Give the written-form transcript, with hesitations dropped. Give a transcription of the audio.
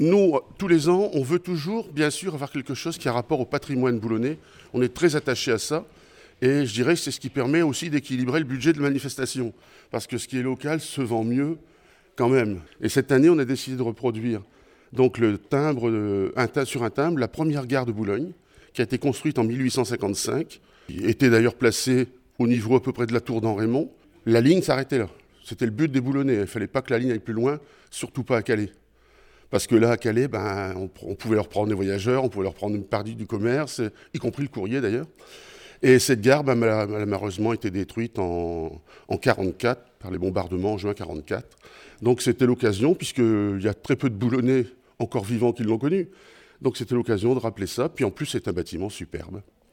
Nous, tous les ans, on veut toujours, bien sûr, avoir quelque chose qui a rapport au patrimoine boulonnais. On est très attaché à ça. Et je dirais que c'est ce qui permet aussi d'équilibrer le budget de manifestation. Parce que ce qui est local se vend mieux quand même. Et cette année, on a décidé de reproduire donc le timbre, sur un timbre, la première gare de Boulogne, qui a été construite en 1855, qui était d'ailleurs placée au niveau à peu près de la tour d'En-Raymond. La ligne s'arrêtait là. C'était le but des Boulonnais. Il ne fallait pas que la ligne aille plus loin, surtout pas à Calais. Parce que là, à Calais, on pouvait leur prendre des voyageurs, on pouvait leur prendre une partie du commerce, y compris le courrier d'ailleurs. Et cette gare, malheureusement, a été détruite en 1944 par les bombardements en juin 1944. Donc c'était l'occasion, puisqu'il y a très peu de Boulonnais encore vivants qui l'ont connu. Donc c'était l'occasion de rappeler ça. Puis en plus, c'est un bâtiment superbe.